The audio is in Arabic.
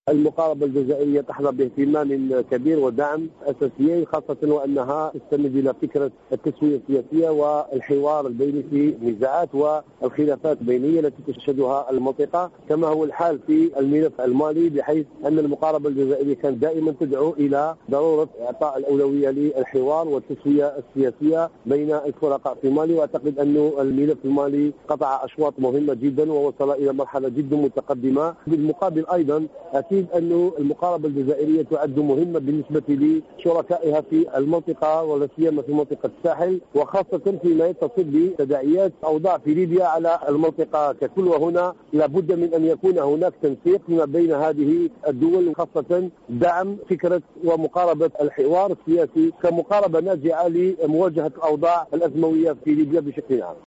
المقاربة الجزائرية تحظى باهتمام كبير ودعم أساسيين، خاصة وأنها تستند إلى فكرة التسوية السياسية والحوار البيني في النزاعات والخلافات البينية التي تشهدها المنطقة، كما هو الحال في الملف المالي، بحيث أن المقاربة الجزائرية كانت دائما تدعو إلى ضرورة إعطاء الأولوية للحوار والتسوية السياسية بين الفرقاء في مالي. وأعتقد أن الملف المالي قطع أشواط مهمة جدا ووصل إلى مرحلة جدا متقدمة. بالمقابل أيضا أكيد أن المقاربة الجزائرية تعد مهمة بالنسبة لشركائها في المنطقة ولا سيما في منطقة الساحل، وخاصة فيما يتصل بتداعيات أوضاع في ليبيا على المنطقة ككل. وهنا لابد من أن يكون هناك تنسيق ما بين هذه الدول، خاصة دعم فكرة ومقاربة الحوار السياسي كمقاربة ناجعة لمواجهة الأوضاع الأزموية في ليبيا بشكل عام.